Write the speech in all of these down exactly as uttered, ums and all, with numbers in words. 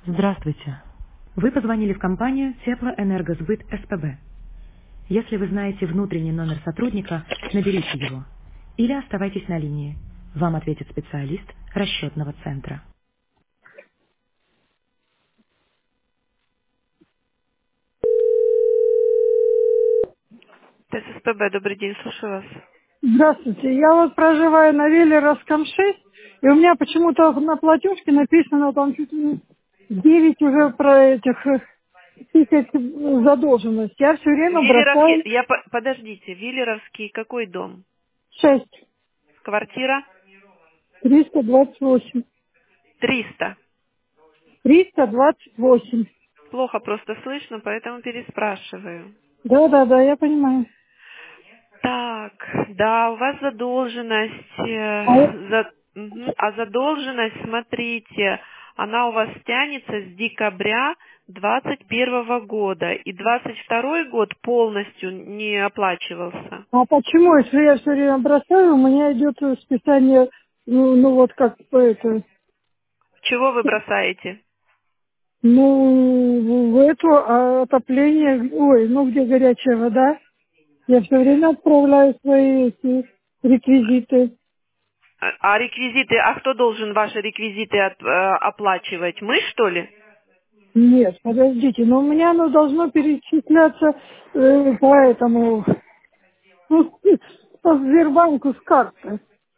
Здравствуйте. Вы позвонили в компанию Теплоэнергосбыт СПБ. Если вы знаете внутренний номер сотрудника, наберите его. Или оставайтесь на линии. Вам ответит специалист расчетного центра. ТССПБ, добрый день, слушаю вас. Здравствуйте, я вот проживаю на Велеровском шесть, и у меня почему-то на платежке написано там чуть ли не девять уже про этих э, тысяч задолженность. Я все время Виллеровский, бросаю я, по- подождите, Виллеровский, какой дом? шесть, Квартира триста двадцать восемь. триста. триста двадцать восемь. Плохо просто слышно, поэтому переспрашиваю. Да, да, да, я понимаю. Так, да, у вас задолженность, А это- э, за- мгм, а задолженность, смотрите, она у вас тянется с декабря двадцать первого года, и двадцать второй год полностью не оплачивался. а почему, если я все время бросаю, у меня идет списание, ну, ну вот как это, Чего вы бросаете? ну, в эту а, отопление, ой, ну где горячая вода. Я все время отправляю свои эти реквизиты. А а реквизиты, а кто должен ваши реквизиты от- э, оплачивать? Мы, что ли? Нет, подождите, но у меня оно должно перечисляться э, по этому, ну, по Сбербанку с карты.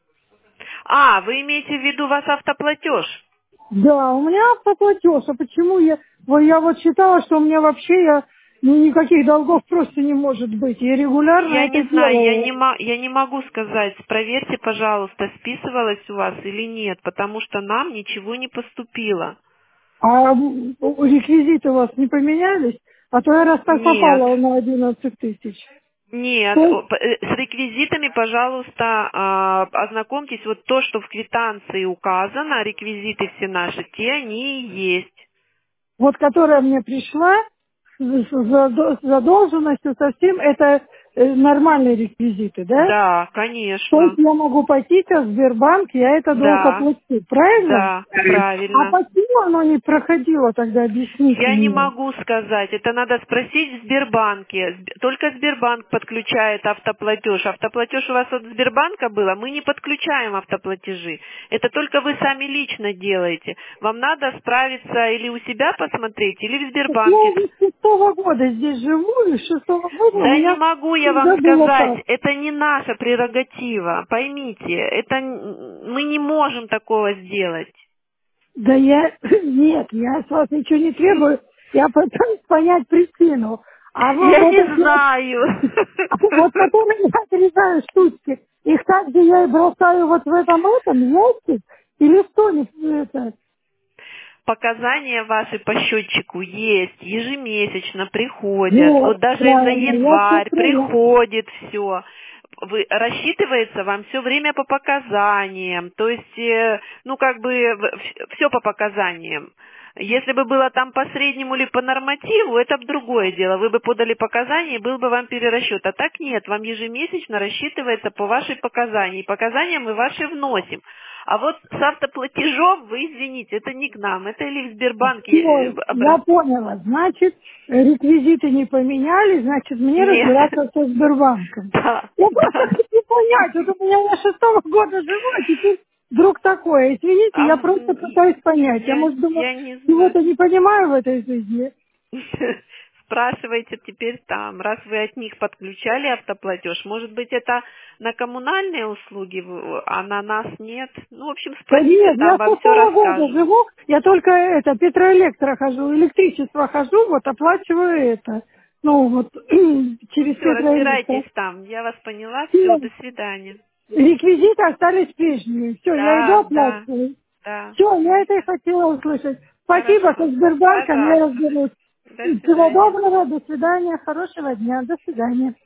А, вы имеете в виду у вас автоплатеж? Да, у меня автоплатеж, а почему я, вот я вот считала, что у меня вообще я, ну, никаких долгов просто не может быть. Я регулярно Я это не знаю, я не, делаю. мо- я не могу сказать. Проверьте, пожалуйста, списывалось у вас или нет, потому что нам ничего не поступило. А м, реквизиты у вас не поменялись? А то я раз так Нет, попала на одиннадцать тысяч. нет. То есть О, п- э, С реквизитами, пожалуйста, а, ознакомьтесь. Вот то, что в квитанции указано, реквизиты все наши, те они и есть. вот которая мне пришла с задо- с задолженностью совсем, это э, нормальные реквизиты, да? Да, То есть конечно. я могу пойти сейчас в Сбербанк, я это долг Да, оплачу, правильно? да, А правильно. почему оно не проходило тогда, объясните Я не мне. могу сказать, это надо спросить в Сбербанке. Сб- Только Сбербанк подключает автоплатеж. Автоплатеж у вас от Сбербанка было, мы не подключаем автоплатежи. Это только вы сами лично делаете. Вам надо справиться или у себя посмотреть, или в Так я Сбербанке. уже с шестого года здесь живу, и с шестого года у Да не меня могу я вам всегда было сказать, так. это не наша прерогатива, поймите, это н- мы не можем такого сделать. Да я, нет, я с вас ничего не требую, я пытаюсь понять причину. А вы Я вот не эти вот, знаю. а вот которые я отрезаю штучки, их также я и бросаю вот в этом этом ящик, или что, не это? Показания ваши по счетчику есть, ежемесячно приходят. Вот Вот, даже за правильно, я все январь проверяю. приходит все. Вы, рассчитывается вам все время по показаниям, то есть, э, ну, как бы, все по показаниям. Если бы было там по среднему или по нормативу, это бы другое дело. Вы бы подали показания, и был бы вам перерасчет. А так нет, вам ежемесячно рассчитывается по вашей показанию. И показания мы ваши вносим. А вот с автоплатежом, вы извините, это не к нам, это или в Сбербанке э, Все, я обрат... поняла. Значит, реквизиты не поменяли, значит, мне Нет. разбираться со Сбербанком. Да, Я просто да. хочу понять, вот у меня я шестого года живу, а теперь вдруг такое. Извините, А, я просто м, пытаюсь понять. Я, я, может, думаю, я не знаю. чего-то не понимаю в этой жизни. Спрашивайте теперь там, раз вы от них подключали автоплатеж, может быть, это на коммунальные услуги, в- а на нас нет? Ну, в общем, Да спросите нет, там, я вам все шестого года расскажут. живу, я только это, Петроэлектро хожу, электричество хожу, вот оплачиваю это. Ну, вот, через Все, Петроэлектро. разбирайтесь там. Я вас поняла. Все, Всё. до свидания. Реквизиты остались прежними. Все, я иду Да, да, оплачиваю. да. Все, я это и хотела услышать. Спасибо, со Хорошо. Сбербанком я Пожалуйста. разберусь. До Всего свидания. доброго, до свидания, хорошего дня, до свидания.